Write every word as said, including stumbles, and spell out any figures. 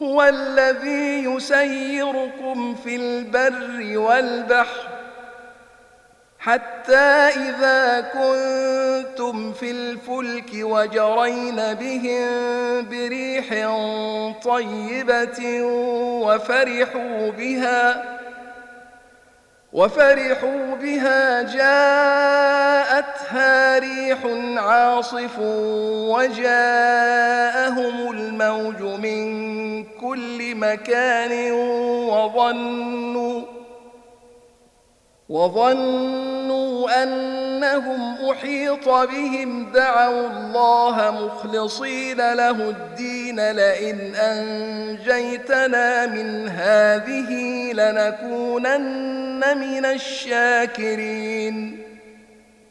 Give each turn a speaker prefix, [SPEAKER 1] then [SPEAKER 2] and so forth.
[SPEAKER 1] هو الذي يسيركم في البر والبحر حتى إذا كنتم في الفلك وجرين بهم بريح طيبة وفرحوا بها وفرحوا بها جاءتها ريح عاصف وجاءهم الموج من كل مكان وظنوا وظنوا أنهم أحيط بهم دعوا الله مخلصين له الدين لئن أنجيتنا من هذه لنكونن من الشاكرين